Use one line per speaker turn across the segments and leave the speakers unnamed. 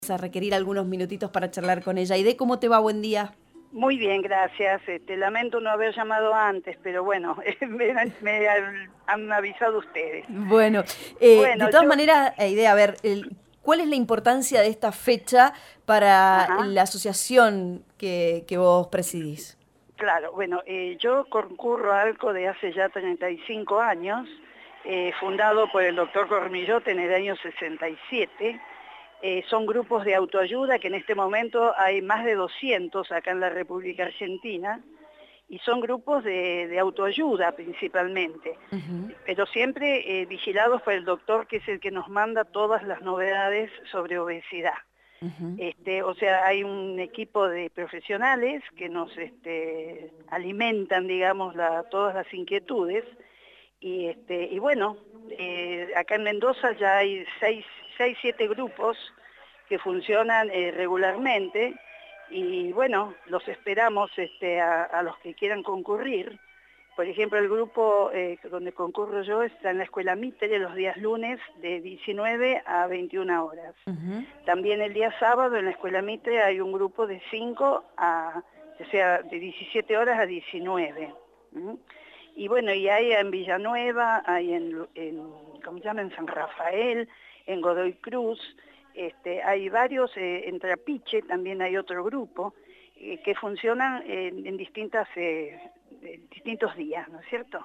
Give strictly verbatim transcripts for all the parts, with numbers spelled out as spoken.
a requerir algunos minutitos para charlar con ella. Aide, ¿cómo te va? Buen día.
Muy bien, gracias. Este, lamento no haber llamado antes, pero bueno, me, me han avisado ustedes.
Bueno, eh,
bueno
de todas
yo...
maneras, Aide, a ver, el, ¿cuál es la importancia de esta fecha para
Ajá.
la asociación que, que vos presidís?
Claro, bueno, eh, yo concurro a ALCO de hace ya treinta y cinco años, eh, fundado por el doctor Cormillot en el año sesenta y siete. Eh, son grupos de autoayuda que en este momento hay más de doscientos acá en la República Argentina, y son grupos de, de autoayuda principalmente, uh-huh. pero siempre eh, vigilados por el doctor, que es el que nos manda todas las novedades sobre obesidad. Uh-huh. Este, o sea, hay un equipo de profesionales que nos este, alimentan, digamos, la, todas las inquietudes, y, este, y bueno, eh, acá en Mendoza ya hay seis, seis, siete grupos que funcionan eh, regularmente, y bueno, los esperamos este, a, a los que quieran concurrir. Por ejemplo, el grupo eh, donde concurro yo está en la Escuela Mitre los días lunes de diecinueve a veintiuna horas. Uh-huh. También el día sábado en la Escuela Mitre hay un grupo de cinco a, o sea, de diecisiete horas a diecinueve. ¿Mm? Y bueno, y hay en Villanueva, hay en, en, ¿cómo se llama? En San Rafael, en Godoy Cruz, este, hay varios, eh, en Trapiche también hay otro grupo, eh, que funcionan en, en distintas, eh, en distintos días, ¿no es cierto?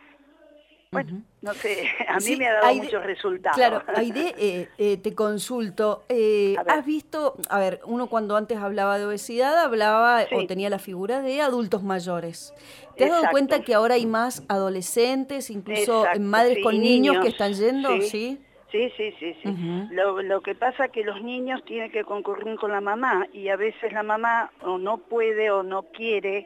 Bueno, uh-huh. no sé, a mí sí, me ha dado
Aide,
muchos resultados.
Claro, Aide, eh, eh, te consulto, eh, ¿has visto, a ver, uno cuando antes hablaba de obesidad, hablaba sí. o tenía la figura de adultos mayores? ¿Te has Exacto. dado cuenta que ahora hay más adolescentes, incluso
Exacto,
madres
sí,
con niños,
niños
que están yendo?
Sí,
sí.
Sí, sí, sí, sí. Uh-huh. lo, lo que pasa es que los niños tienen que concurrir con la mamá, y a veces la mamá o no puede o no quiere,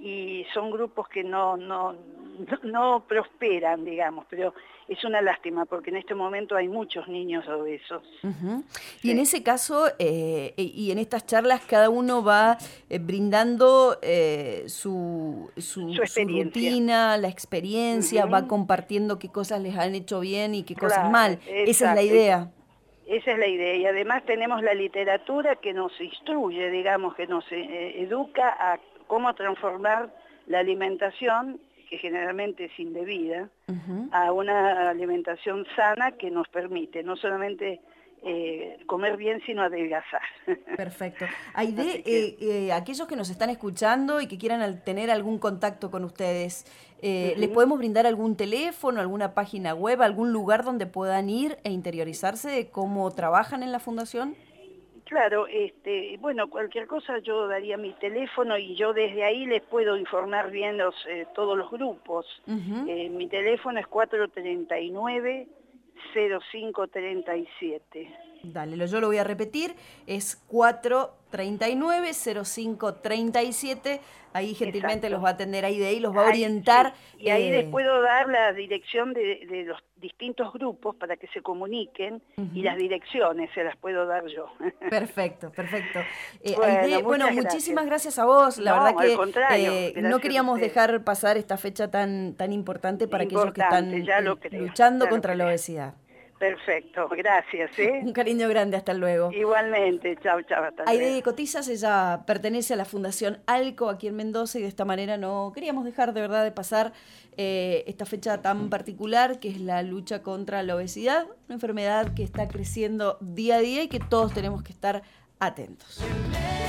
y son grupos que no, no, no, no prosperan, digamos, pero es una lástima porque en este momento hay muchos niños obesos.
Uh-huh. Y sí. en ese caso, eh, y en estas charlas, cada uno va eh, brindando eh, su, su,
su,
su rutina, la experiencia, uh-huh. va compartiendo qué cosas les han hecho bien y qué
claro,
cosas mal.
Exacto.
Esa es la idea.
Esa es la idea, y además tenemos la literatura que nos instruye, digamos, que nos eh, educa a cómo transformar la alimentación, que generalmente es indebida, uh-huh. a una alimentación sana que nos permite no solamente eh, comer bien, sino adelgazar.
Perfecto. Aide, que... eh, eh, aquellos que nos están escuchando y que quieran tener algún contacto con ustedes, eh, uh-huh. ¿les podemos brindar algún teléfono, alguna página web, algún lugar donde puedan ir e interiorizarse de cómo trabajan en la fundación?
Claro, este, bueno, cualquier cosa yo daría mi teléfono y yo desde ahí les puedo informar bien los, eh, todos los grupos. Uh-huh. eh, mi teléfono es cuatro treinta y nueve, cero cinco treinta y siete.
Dale, yo lo voy a repetir, es cuatro treinta y nueve, cero cinco treinta y siete, ahí gentilmente Exacto. los va a atender Aide y los va a orientar.
Ahí, sí. Y ahí eh... les puedo dar la dirección de, de los distintos grupos para que se comuniquen, uh-huh. y las direcciones se las puedo dar yo.
Perfecto, perfecto. Eh,
bueno,
Aide, bueno,
gracias.
muchísimas gracias a vos, la
no,
verdad
al
que
contrario,
eh, no queríamos dejar pasar esta fecha tan, tan importante para
importante,
aquellos que están
ya lo creo,
luchando
ya
contra
lo
la obesidad.
Perfecto, gracias. ¿eh?
Un cariño grande, hasta luego.
Igualmente, chao, chao, hasta luego.
Aide Cotizas, ella pertenece a la Fundación ALCO aquí en Mendoza, y de esta manera no queríamos dejar de verdad de pasar eh, esta fecha tan particular, que es la lucha contra la obesidad, una enfermedad que está creciendo día a día y que todos tenemos que estar atentos.